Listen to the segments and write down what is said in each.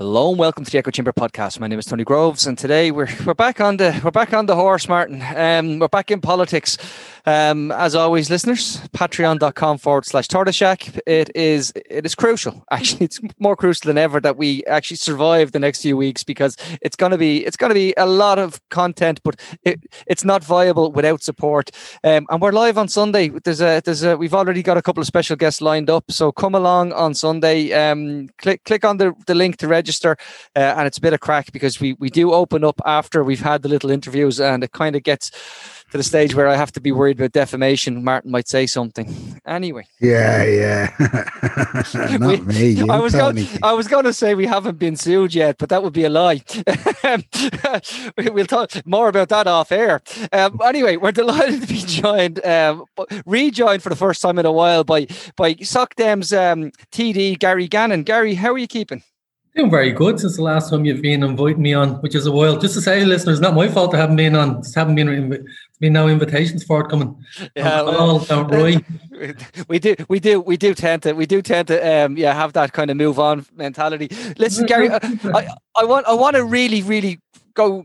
Hello and welcome to the Echo Chamber podcast. My name is Tony Groves, and today we're back on the horse, Martin. We're back in politics. As always, listeners, patreon.com/Tortoise Shack. It is crucial. Actually, it's more crucial than ever that we actually survive the next few weeks, because it's gonna be a lot of content, but it's not viable without support. And we're live on Sunday. We've already got a couple of special guests lined up, so come along on Sunday. Click on the link to register, and it's a bit of crack, because we do open up after we've had the little interviews, and it kind of gets to the stage where I have to be worried about defamation. Martin might say something. Anyway. Yeah. Not me. I was going to say we haven't been sued yet, but that would be a lie. We'll talk more about that off air. Anyway, we're delighted to be rejoined for the first time in a while by SocDem's TD Gary Gannon. Gary, how are you keeping? Doing very good since the last time you've been inviting me on, which is a while. Just to say, listeners, not my fault I haven't been on. Just haven't been no invitations forthcoming. Yeah, don't worry. We do tend to have that kind of move on mentality. Listen, Gary, I want to really go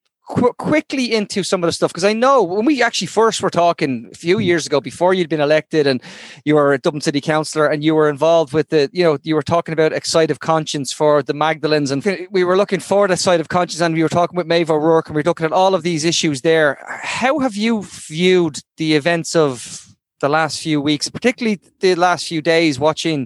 quickly into some of the stuff, because I know when we actually first were talking a few years ago, before you'd been elected and you were a Dublin City Councillor and you were involved with you were talking about a side of conscience for the Magdalens, and we were looking for the side of conscience, and we were talking with Maeve O'Rourke, and we were looking at all of these issues there. How have you viewed the events of the last few weeks, particularly the last few days, watching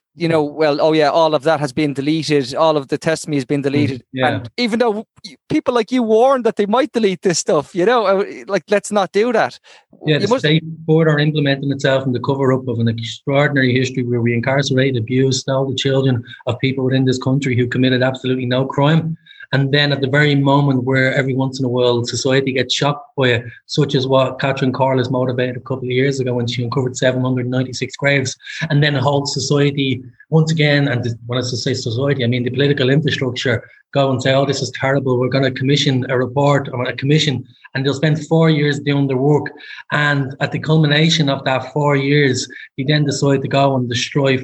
all of that has been deleted. All of the testimony has been deleted. Yeah. And even though people like you warned that they might delete this stuff, let's not do that. Yeah, the state further implementing itself in the cover-up of an extraordinary history where we incarcerate, abuse, stole the children of people within this country who committed absolutely no crime. And then at the very moment where every once in a while society gets shocked by it, such as what Catherine Corless motivated a couple of years ago when she uncovered 796 graves, and then a whole society once again, and when I say society, I mean the political infrastructure, go and say, oh, this is terrible, we're going to commission a report or a commission, and they'll spend 4 years doing their work. And at the culmination of that 4 years, they then decide to go and destroy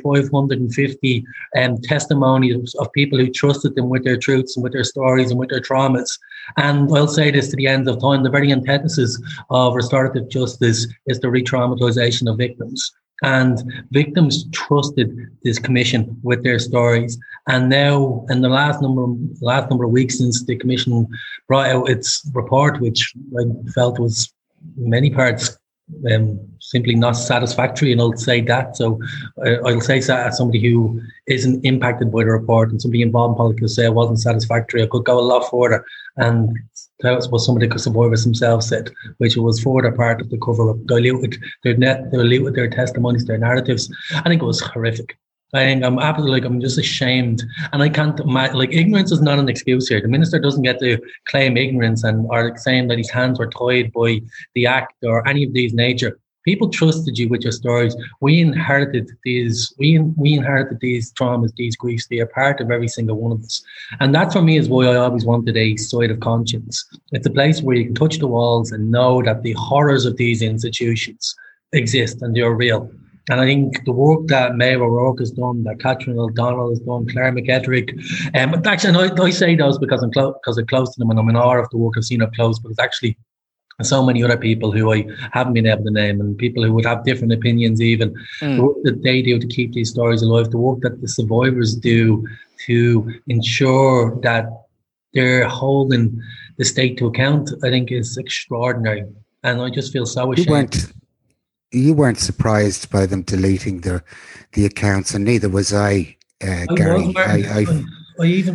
550 testimonies of people who trusted them with their truths and with their stories and with their traumas. And I'll say this to the end of time, the very antithesis of restorative justice is the re-traumatization of victims. And victims trusted this commission with their stories. And now, in the last number of weeks since the commission brought out its report, which I felt was in many parts simply not satisfactory, and I'll say that. So I'll say that as somebody who isn't impacted by the report, and somebody involved in politics will say it wasn't satisfactory. I could go a lot further, and that was what some of the survivors themselves said, which was further part of the cover-up, diluted their testimonies, their narratives. I think it was horrific. I think I'm just ashamed, and I can't imagine, ignorance is not an excuse here. The minister doesn't get to claim ignorance or saying that his hands were tied by the act or any of these nature. People trusted you with your stories. We inherited these. We inherited these traumas, these griefs. They are part of every single one of us, and that for me is why I always wanted a side of conscience. It's a place where you can touch the walls and know that the horrors of these institutions exist and they are real. And I think the work that Maeve O'Rourke has done, that Catherine O'Donnell has done, Claire McGettrick, actually, I say those because I'm close to them and I'm in awe of the work I've seen up close, but it's actually so many other people who I haven't been able to name, and people who would have different opinions even. The work that they do to keep these stories alive, the work that the survivors do to ensure that they're holding the state to account, I think is extraordinary. And I just feel so ashamed. You weren't surprised by them deleting the accounts, and neither was I, Gary. Even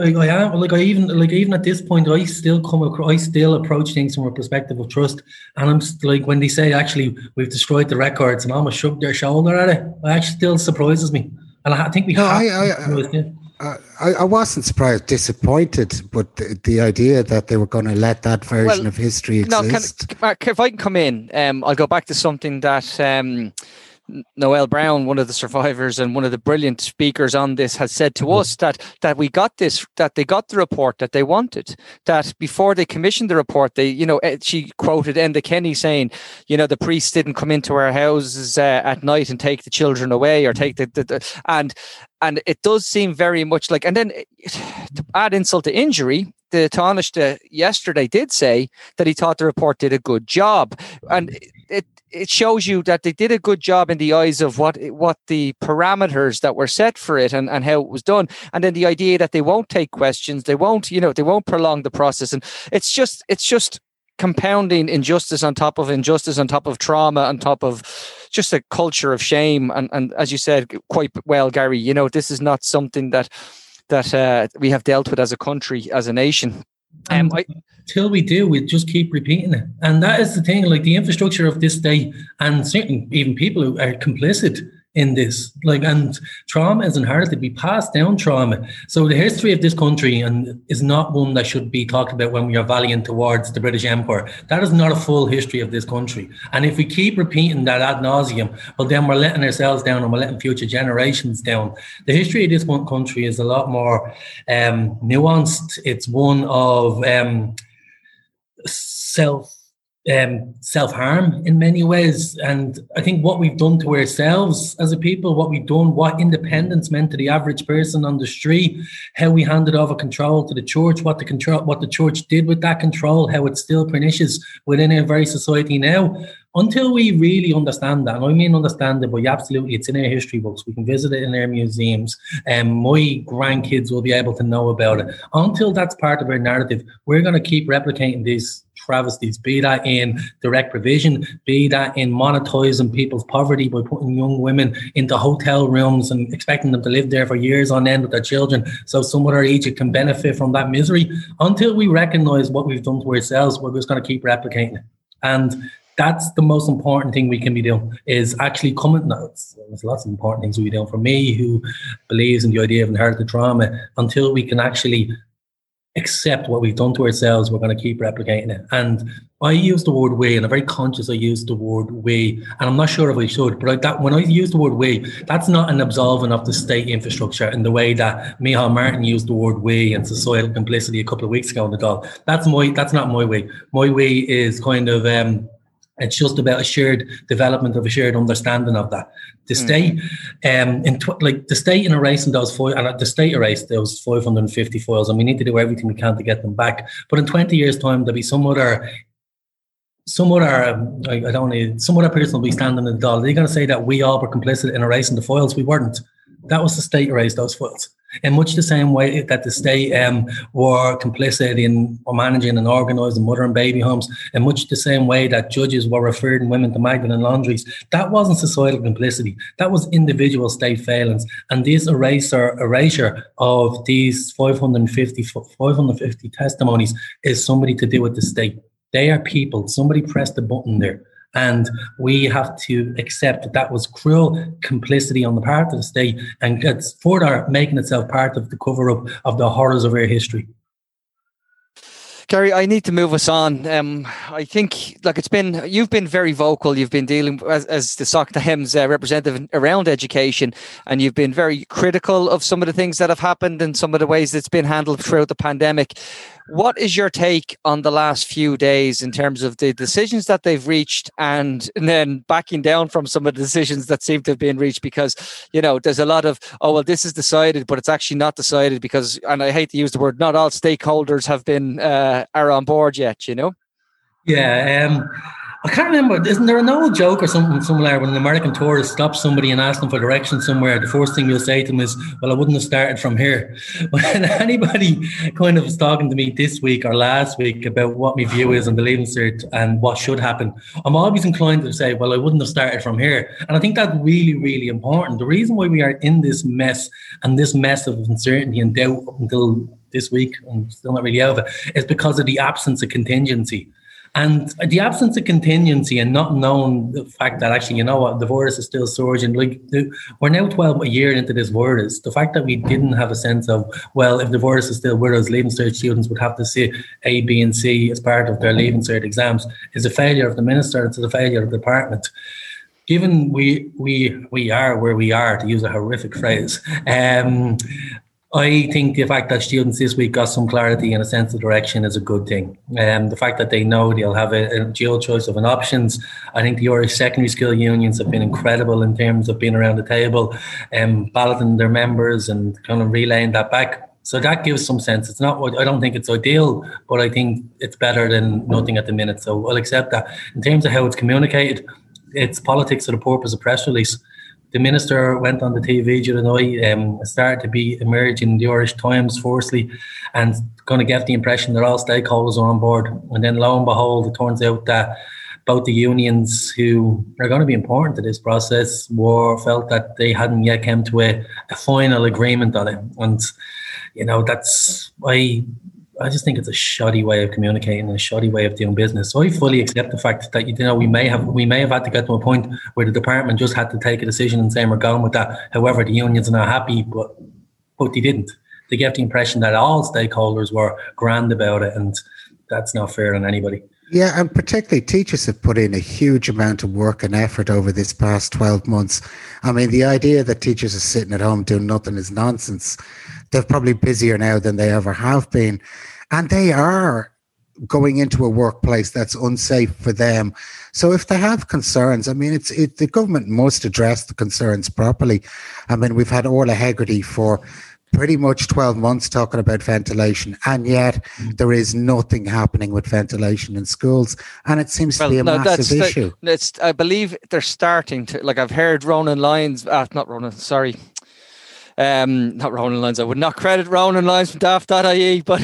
at this point, I still approach things from a perspective of trust. And I'm like, when they say actually we've destroyed the records, and almost shrugged their shoulder at it, it actually still surprises me. And I think we I wasn't surprised, disappointed, but the idea that they were going to let that version of history exist. Mark, if I can come in, I'll go back to something that Noel Brown, one of the survivors and one of the brilliant speakers on this, has said to us that we got this, that they got the report that they wanted, that before they commissioned the report, they, she quoted Enda Kenny saying, the priests didn't come into our houses at night and take the children away or take and it does seem very much like, and then to add insult to injury, the Taoiseach yesterday did say that he thought the report did a good job. And it shows you that they did a good job in the eyes of what the parameters that were set for it and how it was done. And then the idea that they won't take questions, they won't prolong the process. And it's just compounding injustice on top of injustice, on top of trauma, on top of just a culture of shame. And as you said quite well, Gary, this is not something that we have dealt with as a country, as a nation. Till we do, we just keep repeating it. And that is the thing, like the infrastructure of this day, and certainly even people who are complicit in this, and trauma is inherited. We pass down trauma. So the history of this country is not one that should be talked about when we are valiant towards the British Empire. That is not a full history of this country. And if we keep repeating that ad nauseum, well, then we're letting ourselves down and we're letting future generations down. The history of this one country is a lot more nuanced. It's one of self-harm in many ways. And I think what we've done to ourselves as a people, what independence meant to the average person on the street, how we handed over control to the church, what the church did with that control, how it still pernicious within our very society now. Until we really understand that, and I mean understand it, but absolutely, it's in our history books. We can visit it in our museums, and my grandkids will be able to know about it. Until that's part of our narrative, we're going to keep replicating these travesties, be that in direct provision, be that in monetizing people's poverty by putting young women into hotel rooms and expecting them to live there for years on end with their children so some other Egypt can benefit from that misery. Until we recognize what we've done to ourselves, we're just going to keep replicating it. And that's the most important thing we can be doing, is actually coming. There's lots of important things we be doing. For me, who believes in the idea of inherited trauma, until we can actually accept what we've done to ourselves, we're going to keep replicating it. And I use the word we, and I'm very conscious I use the word we, and I'm not sure if I should, but when I use the word we, that's not an absolving of the state infrastructure in the way that Micheál Martin used the word we and societal complicity a couple of weeks ago in the Dáil. That's not my way. My way is kind of it's just about a shared development of a shared understanding of that. The state, the state in erasing those the state erased those 550 files, and we need to do everything we can to get them back. But in 20 years' time, there'll be some other person will be standing in the Dáil. They're going to say that we all were complicit in erasing the files. We weren't. That was the state erased those files. In much the same way that the state were complicit in managing and organising mother and baby homes, in much the same way that judges were referring women to Magdalene laundries, that wasn't societal complicity. That was individual state failings. And this erasure of these 550 testimonies is somebody to do with the state. They are people. Somebody pressed the button there. And we have to accept that was cruel complicity on the part of the state, and it's further making itself part of the cover-up of the horrors of our history. Gary, I need to move us on. I think, you've been very vocal. You've been dealing as the Soc Naim's representative around education, and you've been very critical of some of the things that have happened and some of the ways it's been handled throughout the pandemic. What is your take on the last few days in terms of the decisions that they've reached and then backing down from some of the decisions that seem to have been reached? Because, there's a lot of, this is decided, but it's actually not decided because, and I hate to use the word, not all stakeholders have been are on board yet, Yeah. I can't remember, isn't there an old joke or something similar when an American tourist stops somebody and asks them for directions somewhere, the first thing you'll say to them is, well, I wouldn't have started from here. When anybody kind of was talking to me this week or last week about what my view is on the Leaving Cert and what should happen, I'm always inclined to say, well, I wouldn't have started from here. And I think that's really, really important. The reason why we are in this mess and this mess of uncertainty and doubt up until this week, and still not really out of it, is because of the absence of contingency. And the absence of contingency and not knowing the fact that actually, the virus is still surging. We're now 12 a year into this virus. The fact that we didn't have a sense of, well, if the virus is still with us, Leaving Cert students would have to see A, B, and C as part of their Leaving Cert exams is a failure of the minister. It's a failure of the department. given we are where we are, to use a horrific phrase, I think the fact that students this week got some clarity and a sense of direction is a good thing. The fact that they know they'll have a dual choice of an options. I think the Irish secondary school unions have been incredible in terms of being around the table and balloting their members and kind of relaying that back. So that gives some sense. It's not what I don't think it's ideal, but I think it's better than nothing at the minute. So I'll accept that. In terms of how it's communicated, it's politics for the purpose of press release. The minister went on the TV during the night, started to be emerging in the Irish Times firstly, and going to get the impression that all stakeholders are on board. And then lo and behold, it turns out that both the unions who are going to be important to this process felt that they hadn't yet come to a final agreement on it. And, you know, that's why I just think it's a shoddy way of communicating and a shoddy way of doing business. So I fully accept the fact that, you know, we may have had to get to a point where the department just had to take a decision and say we're going with that. However, the unions are not happy, but they didn't. They gave the impression that all stakeholders were grand about it, and that's not fair on anybody. Yeah, and particularly teachers have put in a huge amount of work and effort over this past 12 months. I mean, the idea that teachers are sitting at home doing nothing is nonsense. They're probably busier now than they ever have been. And they are going into a workplace that's unsafe for them. So if they have concerns, I mean, the government must address the concerns properly. I mean, we've had Orla Hegarty for pretty much 12 months talking about ventilation, and yet there is nothing happening with ventilation in schools, and it seems to be a massive issue. I believe they're starting to, like, I've heard Ronan Lyons, not Ronan Lyons. I would not credit Ronan Lyons from daft.ie, but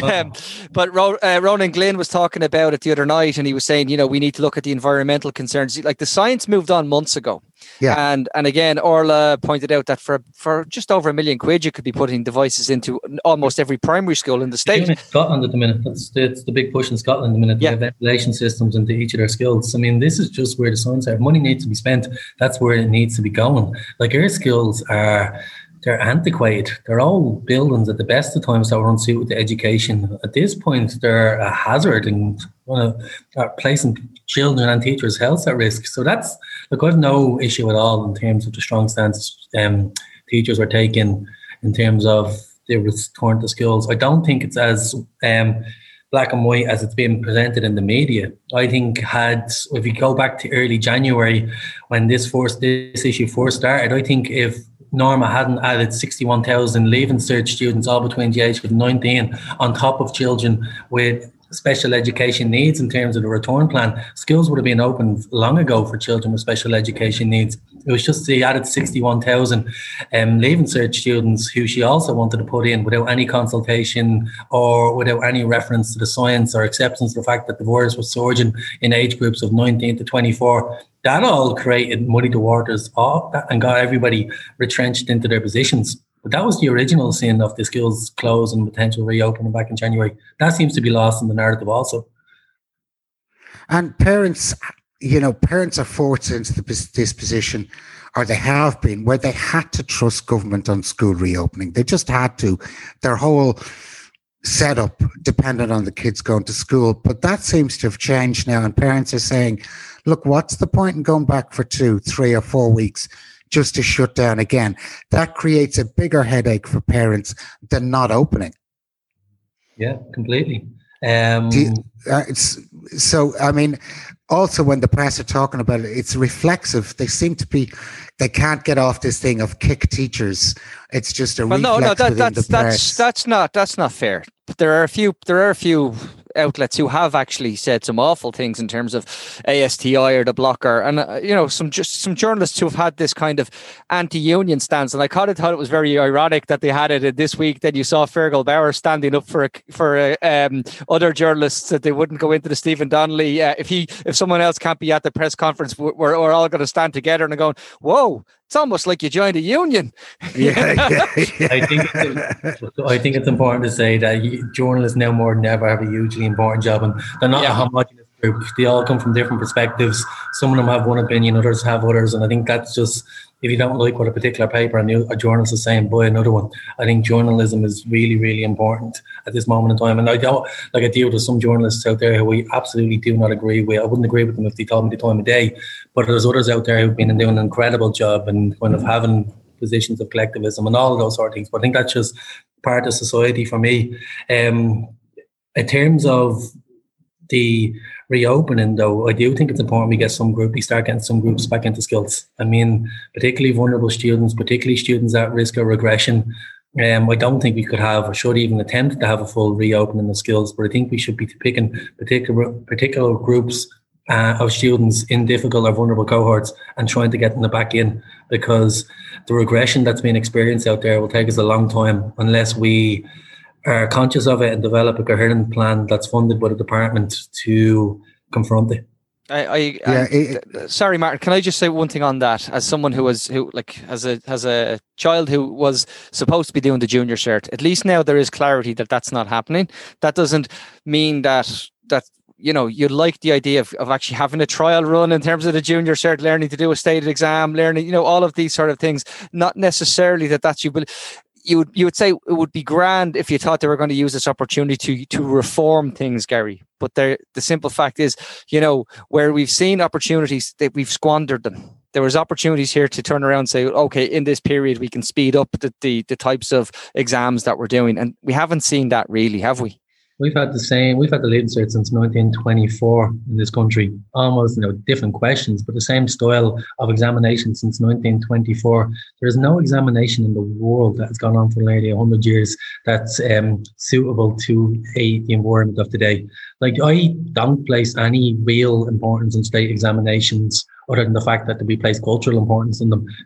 Ronan Glynn was talking about it the other night, and he was saying, you know, we need to look at the environmental concerns. Like, the science moved on months ago. Yeah. And again, Orla pointed out that for just over £1 million, you could be putting devices into almost every primary school in the state. In Scotland at the minute, it's the big push in Scotland at the minute. Yeah. Ventilation systems into each of their schools. I mean, this is just where the science are. If money needs to be spent, that's where it needs to be going. Like, our schools they're antiquated. They're all buildings at the best of times that were unsuited to education. At this point, they're a hazard and placing children and teachers' health at risk. So that's, look, I've no issue at all in terms of the strong stance teachers are taking in terms of the return to schools. I don't think it's as black and white as it's been presented in the media. I think if you go back to early January when this issue first started, I think if Norma hadn't added 61,000 Leaving Cert students all between the age of 19 on top of children with special education needs in terms of the return plan, schools would have been opened long ago for children with special education needs. It was just the added 61,000 Leaving Cert students who she also wanted to put in without any consultation or without any reference to the science or acceptance of the fact that the virus was surging in age groups of 19 to 24. That all created muddy the waters and got everybody retrenched into their positions. But that was the original sin of the schools close and potential reopening back in January. That seems to be lost in the narrative also. And parents are forced into this position, or they have been, where they had to trust government on school reopening. They just had to. Their whole setup depended on the kids going to school. But that seems to have changed now, and parents are saying, look, what's the point in going back for 2, 3 or 4 weeks just to shut down again? That creates a bigger headache for parents than not opening. Yeah, completely. Also when the press are talking about it, it's reflexive. They can't get off this thing of kick teachers. It's just a reflex within the press. That's not fair. There are a few outlets who have actually said some awful things in terms of ASTI or the blocker, and some journalists who have had this kind of anti-union stance. And I thought it was very ironic that they had it this week. Then you saw Fergal Bauer standing up for other journalists that they wouldn't go into the Stephen Donnelly. If someone else can't be at the press conference, we're all going to stand together and going, whoa. It's almost like you joined a union. Yeah. I think it's important to say that journalists now more than ever have a hugely important job, and they're not a homogenous group. They all come from different perspectives. Some of them have one opinion, others have others, and I think that's just if you don't like what a particular paper a journalist is saying, buy another one. I think journalism is really, really important at this moment in time. And I deal with some journalists out there who we absolutely do not agree with. I wouldn't agree with them if they told me the time of day. But there's others out there who've been doing an incredible job and kind of having positions of collectivism and all of those sort of things. But I think that's just part of society for me. In terms of the reopening, though, I do think it's important we start getting some groups back into skills. I mean, particularly vulnerable students, particularly students at risk of regression. I don't think we could have, or should even attempt to have, a full reopening of skills, but I think we should be picking particular groups of students in difficult or vulnerable cohorts and trying to get them back in, because the regression that's being experienced out there will take us a long time unless we are conscious of it and develop a coherent plan that's funded by the department to confront it. Sorry, Martin, can I just say one thing on that? As someone has a child who was supposed to be doing the junior cert, at least now there is clarity that that's not happening. That doesn't mean that you know, you like the idea of actually having a trial run in terms of the junior cert, learning to do a stated exam, learning, you know, all of these sort of things. Not necessarily that's you, but you would say it would be grand if you thought they were going to use this opportunity to reform things, Gary. But the simple fact is, you know, where we've seen opportunities, that we've squandered them. There was opportunities here to turn around and say, okay, in this period we can speed up the types of exams that we're doing, and we haven't seen that really, have we? We've had the Leaving Cert since 1924 in this country. Almost, you know, different questions, but the same style of examination since 1924. There's no examination in the world that has gone on for nearly 100 years that's suitable to the environment of today. Like, I don't place any real importance in state examinations other than the fact that we place cultural importance in them.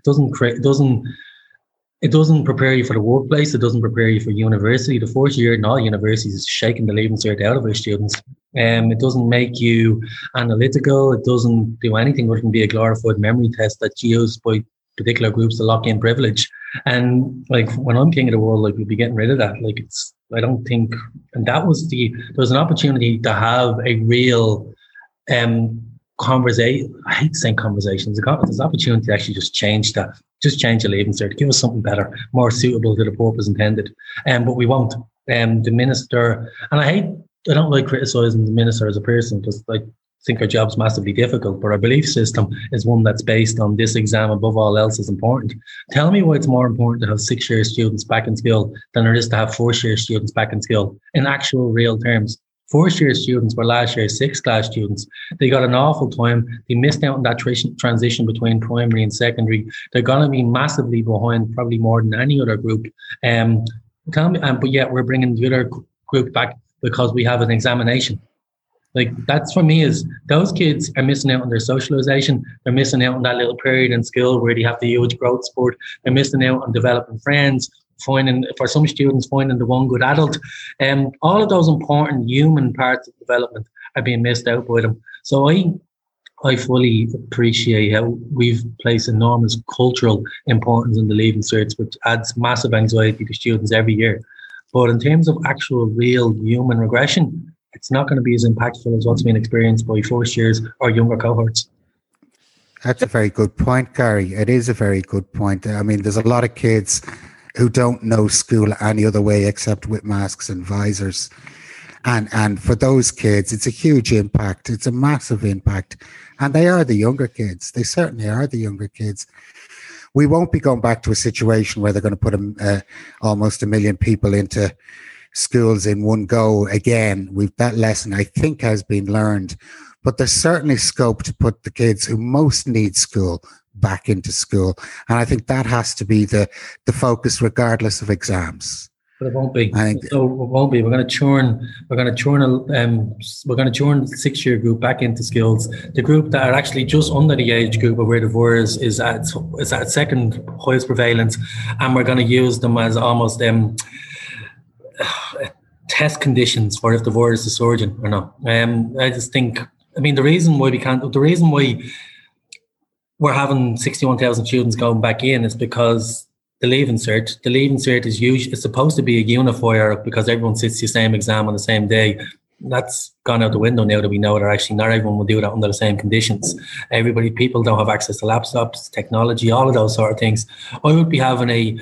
It doesn't prepare you for the workplace. It doesn't prepare you for university. The first year in all universities is shaking the Leaving Cert out of our students. It doesn't make you analytical. It doesn't do anything other than be a glorified memory test that's used by particular groups to lock in privilege. And like, when I'm king of the world, like, we'd be getting rid of that. Like, I don't think, and there was an opportunity to have a real conversation. I hate saying conversations. There's an opportunity to actually just change that. Just change the Leaving Cert, give us something better, more suitable to the purpose intended. But we won't. The minister, and I don't like criticising the minister as a person, because I think her job's massively difficult, but our belief system is one that's based on this exam above all else is important. Tell me why it's more important to have 6-year students back in school than it is to have 4-year students back in school in actual real terms. 4th-year students were last year's 6th class students. They got an awful time. They missed out on that transition between primary and secondary. They're going to be massively behind, probably more than any other group. But yet we're bringing the other group back because we have an examination. Like, that's, for me, is those kids are missing out on their socialization. They're missing out on that little period in school where they have the huge growth spurt. They're missing out on developing friends, finding the one good adult. All of those important human parts of development are being missed out by them. So I fully appreciate how we've placed enormous cultural importance in the Leaving Certs, which adds massive anxiety to students every year. But in terms of actual real human regression, it's not going to be as impactful as what's being experienced by first years or younger cohorts. That's a very good point, Gary. It is a very good point. I mean, there's a lot of kids who don't know school any other way except with masks and visors. And for those kids, it's a huge impact. It's a massive impact. And they are the younger kids. They certainly are the younger kids. We won't be going back to a situation where they're going to put almost 1 million people into schools in one go again. That lesson, I think, has been learned. But there's certainly scope to put the kids who most need school back into school, and I think that has to be the focus, regardless of exams. But it won't be. It won't be. We're going to churn the 6-year group back into skills. The group that are actually just under the age group of where the virus is at second highest prevalence, and we're going to use them as almost test conditions for if the virus is surging or not. I just think, I mean, the reason why we're having 61,000 students going back in is because the Leaving Cert is supposed to be a unifier because everyone sits the same exam on the same day. that's gone out the window now that we know that actually not everyone will do that under the same conditions. People don't have access to laptops, technology, all of those sort of things. I'd be having a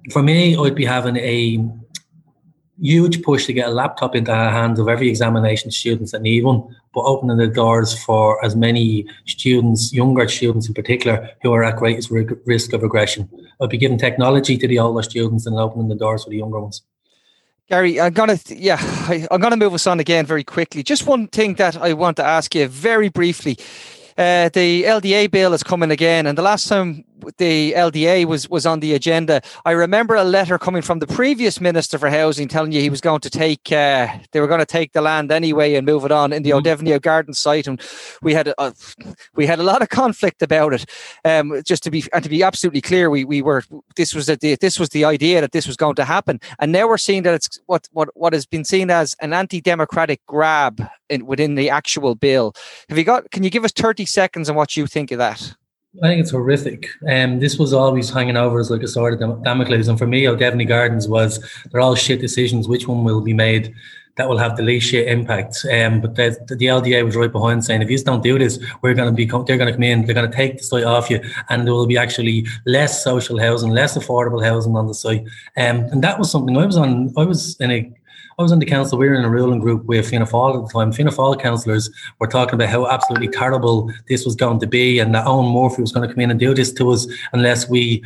huge push to get a laptop into the hands of every examination students that need one, but opening the doors for as many students, younger students in particular, who are at greatest risk of regression. I'd be giving technology to the older students and opening the doors for the younger ones. Gary, I'm gonna move us on again very quickly. Just one thing that I want to ask you very briefly. The LDA bill is coming again, and the last time the LDA was on the agenda, I remember a letter coming from the previous Minister for Housing telling you he was going to take they were going to take the land anyway and move it on in the O'Devney Garden site, and we had a lot of conflict about it. Just to be absolutely clear, this was the idea that this was going to happen, and now we're seeing that it's what has been seen as an anti-democratic grab within the actual bill. Can you give us 30 seconds on what you think of that? I think it's horrific. This was always hanging over as like a sword of Damocles. And for me, O'Devney Gardens they're all shit decisions. Which one will be made that will have the least shit impact? But the LDA was right behind saying, if you don't do this, they're going to come in, they're going to take the site off you, and there will be actually less social housing, less affordable housing on the site. And that was something I was on the council. We were in a ruling group with Fianna Fáil at the time. Fianna Fáil councillors were talking about how absolutely terrible this was going to be, and that Owen Murphy was going to come in and do this to us unless we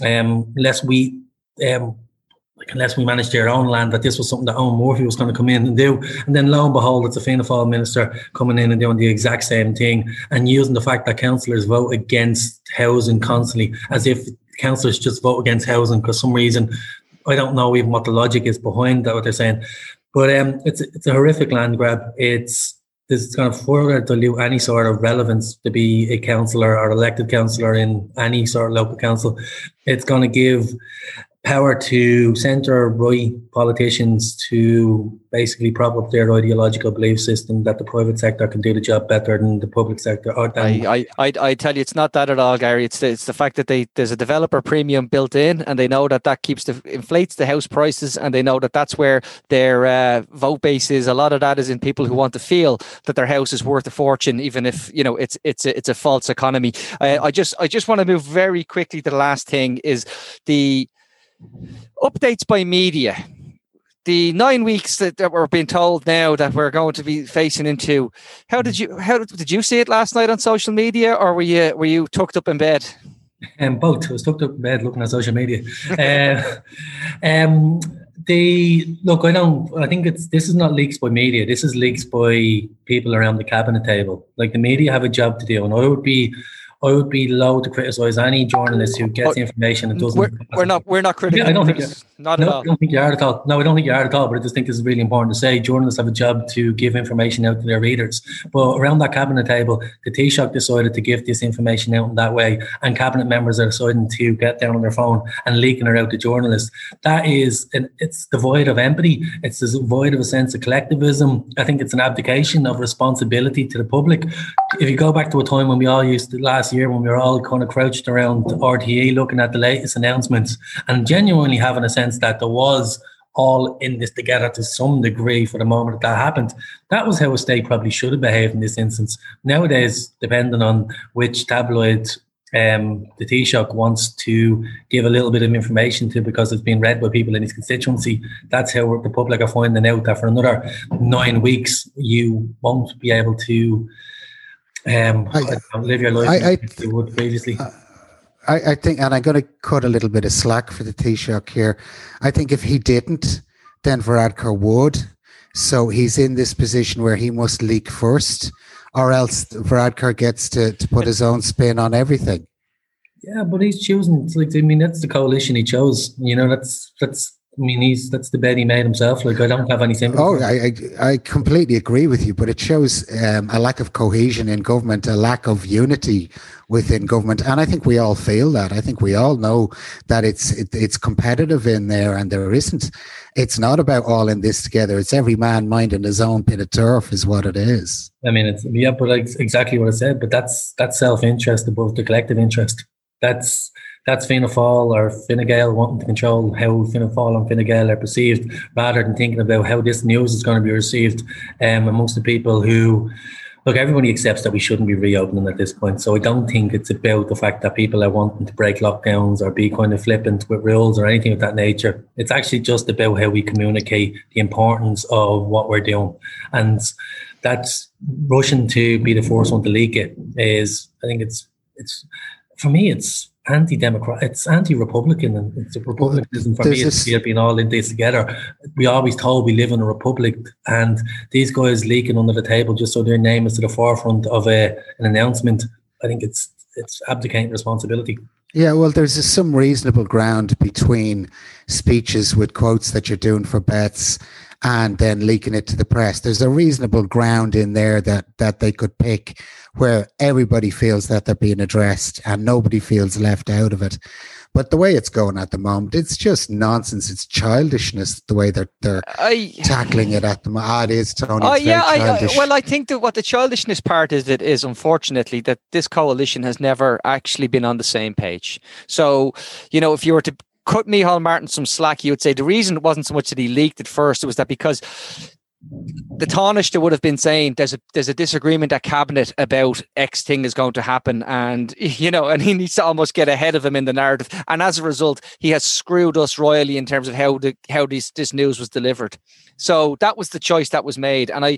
managed their own land, that this was something that Owen Murphy was going to come in and do. And then lo and behold, it's a Fianna Fáil minister coming in and doing the exact same thing, and using the fact that councillors vote against housing constantly as if councillors just vote against housing because some reason, I don't know even what the logic is behind that, what they're saying. But it's a horrific land grab. This is going to further dilute any sort of relevance to be a councillor or elected councillor in any sort of local council. It's going to give power to centre-right politicians to basically prop up their ideological belief system that the private sector can do the job better than the public sector. I tell you, it's not that at all, Gary. It's the fact that there's a developer premium built in, and they know that inflates the house prices, and they know that that's where their vote base is. A lot of that is in people who want to feel that their house is worth a fortune, even if it's a false economy. I just want to move very quickly to the last thing is the updates by media. The 9 weeks that we're being told now that we're going to be facing into. How did you see it last night on social media, or were you tucked up in bed? Both. I was tucked up in bed looking at social media. I think this is not leaks by media. This is leaks by people around the cabinet table. Like, the media have a job to do, and I would be low to criticise any journalist who gets information and doesn't. We're not critical. Yeah, I don't think not at all. I don't think you are at all. No, I don't think you are at all. But I just think this is really important to say. Journalists have a job to give information out to their readers. But around that cabinet table, the Taoiseach decided to give this information out in that way, and cabinet members are deciding to get down on their phone and leaking it out to journalists. It's devoid of empathy. It's devoid of a sense of collectivism. I think it's an abdication of responsibility to the public. If you go back to a time when we all used to, last year, when we were all kind of crouched around RTE looking at the latest announcements and genuinely having a sense that there was all in this together to some degree for the moment that happened, that was how a state probably should have behaved in this instance. Nowadays, depending on which tabloid the Taoiseach wants to give a little bit of information to because it's been read by people in his constituency, that's how the public are finding out that for another 9 weeks you won't be able to live your life like you would previously. I think, and I'm going to cut a little bit of slack for the Taoiseach here. I think if he didn't, then Varadkar would. So he's in this position where he must leak first, or else Varadkar gets to put his own spin on everything. Yeah, but he's choosing. That's the coalition he chose. That's the bed he made himself. Like, I don't have any sympathy. Oh, I completely agree with you, but it shows a lack of cohesion in government, a lack of unity within government, and I think we all feel that. I think we all know that it's competitive in there, and there isn't. It's not about all in this together. It's every man minding his own bit of turf, is what it is. I mean, but like exactly what I said. But that's self-interest above the collective interest. That's that's Fianna Fáil or Fine Gael wanting to control how Fianna Fáil and Fine Gael are perceived, rather than thinking about how this news is going to be received amongst the people who, look, everybody accepts that we shouldn't be reopening at this point. So I don't think it's about the fact that people are wanting to break lockdowns or be kind of flippant with rules or anything of that nature. It's actually just about how we communicate the importance of what we're doing. And that's rushing to be the first one to leak it is, I think it's for me, it's anti-democrat, it's anti-republican, and it's a republicanism for me. It's being all in this together. We always told we live in a republic, and these guys leaking under the table just so their name is to the forefront of an announcement. I think it's abdicating responsibility. Yeah, well, there's some reasonable ground between speeches with quotes that you're doing for bets and then leaking it to the press. There's a reasonable ground in there that they could pick where everybody feels that they're being addressed and nobody feels left out of it. But the way it's going at the moment, it's just nonsense. It's childishness, the way they're tackling it at the moment. It is, Tony. I think that what the childishness part is unfortunately that this coalition has never actually been on the same page. So, if you were to cut Micheál Martin some slack, you would say the reason it wasn't so much that he leaked it first, it was that because the Taoiseach would have been saying there's a disagreement at cabinet about X thing is going to happen, and and he needs to almost get ahead of him in the narrative, and as a result he has screwed us royally in terms of how this news was delivered. So that was the choice that was made, and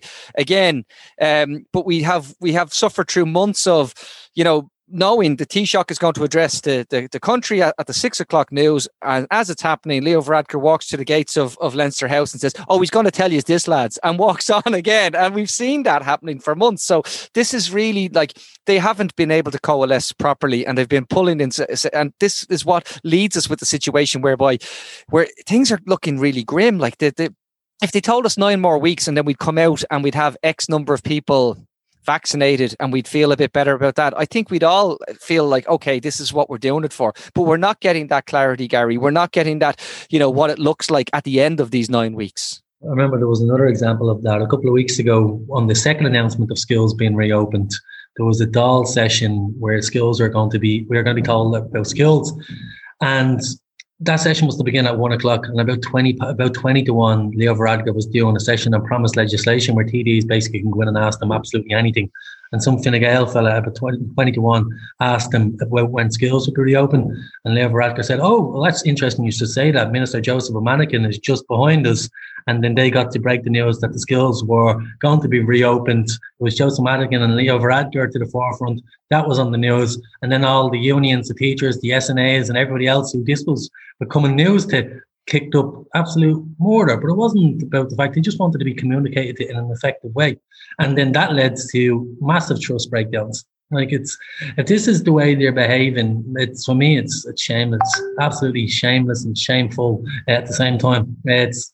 but we have suffered through months of knowing the Taoiseach is going to address the country at the 6 o'clock news, and as it's happening, Leo Varadkar walks to the gates of Leinster House and says, "Oh, he's going to tell you this, lads," and walks on again. And we've seen that happening for months. So this is really like they haven't been able to coalesce properly, and they've been pulling in. And this is what leads us with the situation where things are looking really grim. Like if they told us 9 more weeks and then we'd come out and we'd have X number of people vaccinated and we'd feel a bit better about that, I think we'd all feel like, okay, this is what we're doing it for. But we're not getting that clarity, Gary. We're not getting that, what it looks like at the end of these 9 weeks. I remember there was another example of that a couple of weeks ago on the second announcement of schools being reopened. There was a Dáil session where we're going to be told about skills, and that session was to begin at 1 o'clock, and about 20 to 1, Leo Varadkar was doing a session on promised legislation where TDs basically can go in and ask them absolutely anything. And some Fine Gael fella about 20 to 1 asked him about when schools would reopen. And Leo Varadkar said, "Oh, well, that's interesting you should say that. Minister Joseph O'Manican is just behind us." And then they got to break the news that the schools were going to be reopened. It was Joseph O'Manican and Leo Varadkar to the forefront. That was on the news. And then all the unions, the teachers, the SNAs and everybody else who this was becoming news to kicked up absolute murder. But it wasn't about the fact they just wanted to be communicated in an effective way. And then that led to massive trust breakdowns. Like if this is the way they're behaving, for me, it's shame. It's absolutely shameless and shameful at the same time. It's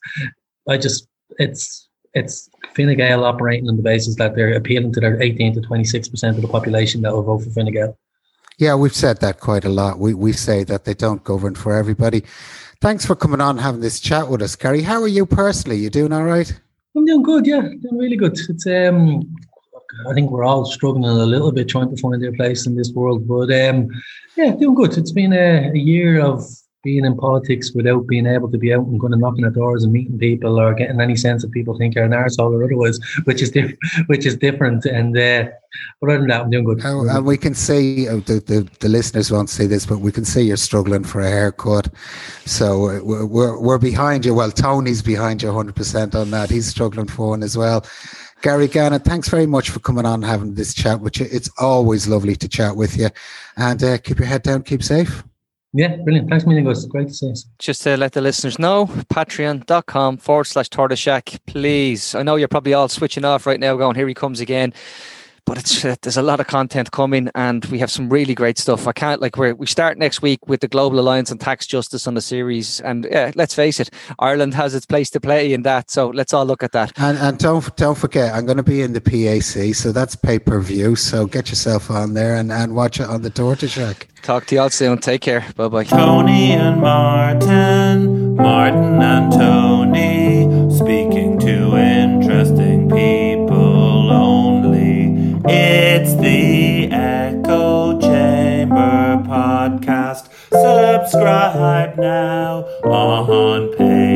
Fine Gael operating on the basis that they're appealing to their 18 to 26% of the population that will vote for Fine Gael. Yeah, we've said that quite a lot. We say that they don't govern for everybody. Thanks for coming on and having this chat with us, Gary. How are you personally? You doing all right? I'm doing good, yeah. Doing really good. It's I think we're all struggling a little bit trying to find our place in this world. But doing good. It's been a year of being in politics without being able to be out and going and knocking at doors and meeting people or getting any sense that people think you're an arsehole or otherwise, which is different. And but other than that, I'm doing good. And we can see, the listeners won't see this, but we can see you're struggling for a haircut. So we're behind you. Well, Tony's behind you 100% on that. He's struggling for one as well. Gary Gannon, thanks very much for coming on and having this chat with you. It's always lovely to chat with you. And keep your head down, keep safe. Yeah, brilliant. Thanks a million, guys. Great to see you. Just to let the listeners know, patreon.com/Tortoise Please. I know you're probably all switching off right now going, here he comes again. But there's a lot of content coming and we have some really great stuff. We start next week with the Global Alliance on Tax Justice on the series. And let's face it, Ireland has its place to play in that. So let's all look at that. And don't forget, I'm going to be in the PAC. So that's pay-per-view. So get yourself on there and watch it on the Tortoise Shack. Talk to you all soon. Take care. Bye-bye. Tony and Martin and Tony, speaking to interesting people only. It's the Echo Chamber Podcast. podcast. Subscribe now on Patreon.